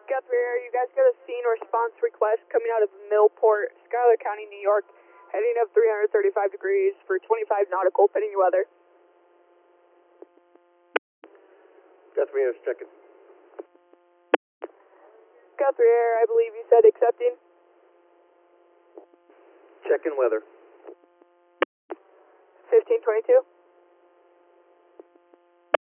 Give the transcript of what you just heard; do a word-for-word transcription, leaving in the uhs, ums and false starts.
Guthrie Air, you guys got a scene response request coming out of Millport, Schuyler County, New York, heading up three hundred thirty-five degrees for twenty-five nautical, pending your weather. Guthrie Air's checking. Guthrie Air, I believe you said accepting. Checking weather. fifteen twenty-two.